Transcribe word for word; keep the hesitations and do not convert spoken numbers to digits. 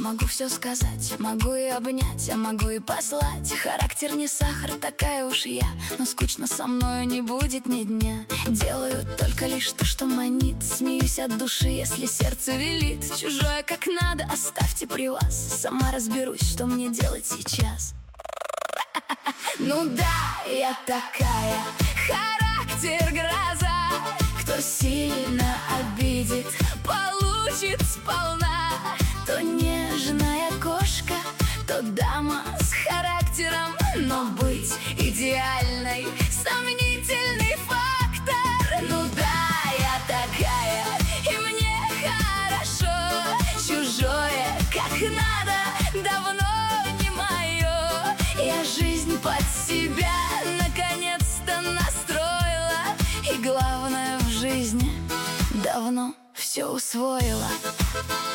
могу все сказать, могу и обнять, а могу и послать. Характер не сахар, такая уж я, но скучно со мною не будет ни дня. Делаю только лишь то, что манит, смеюсь от души, если сердце велит. Чужое как надо оставьте при вас, сама разберусь, что мне делать сейчас. Ну да, я такая, характер гроза. Кто сильно обидит, получит сполна. То нежная кошка, то дама с характером. Но быть идеальной — сомнительный фактор. Ну да, я такая, и мне хорошо. Чужое как надо давно не мое. Я жизнь под себя наконец-то настроила. И главное в жизни давно все усвоила.